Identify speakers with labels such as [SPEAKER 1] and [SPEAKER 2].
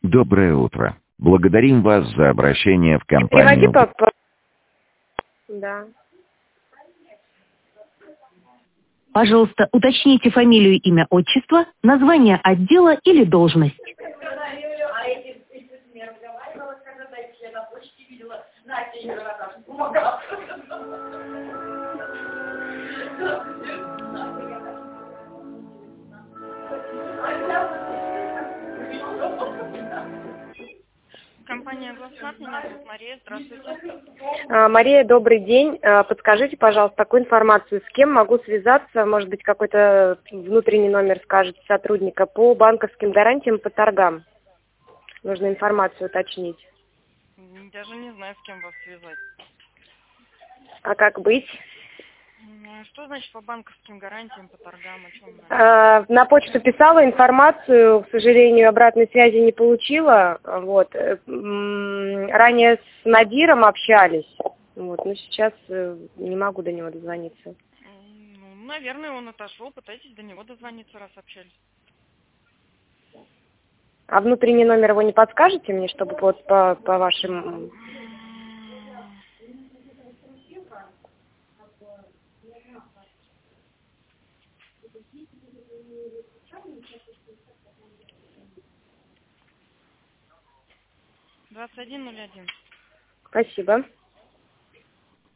[SPEAKER 1] Доброе утро. Благодарим вас за обращение в
[SPEAKER 2] Переводи
[SPEAKER 1] компанию.
[SPEAKER 2] по... Да.
[SPEAKER 3] Пожалуйста, уточните фамилию, имя, отчество, название отдела или должность.
[SPEAKER 4] Компания «Гласнат», меня зовут Мария, здравствуйте.
[SPEAKER 2] Мария, добрый день. Подскажите, пожалуйста, такую информацию. С кем могу связаться? Может быть, какой-то внутренний номер скажете сотрудника по банковским гарантиям по торгам? Нужно информацию уточнить.
[SPEAKER 4] Даже не знаю, с кем вас связать.
[SPEAKER 2] А как быть?
[SPEAKER 4] Что значит по банковским гарантиям, по торгам, о чем вы?
[SPEAKER 2] На почту писала информацию, к сожалению, обратной связи не получила. Вот. Ранее с Надиром общались, вот, но сейчас не могу до него дозвониться.
[SPEAKER 4] Ну, наверное, он отошел, пытайтесь до него дозвониться, раз общались.
[SPEAKER 2] А внутренний номер его не подскажете мне, чтобы вот по вашим...
[SPEAKER 4] $2101.
[SPEAKER 2] Спасибо.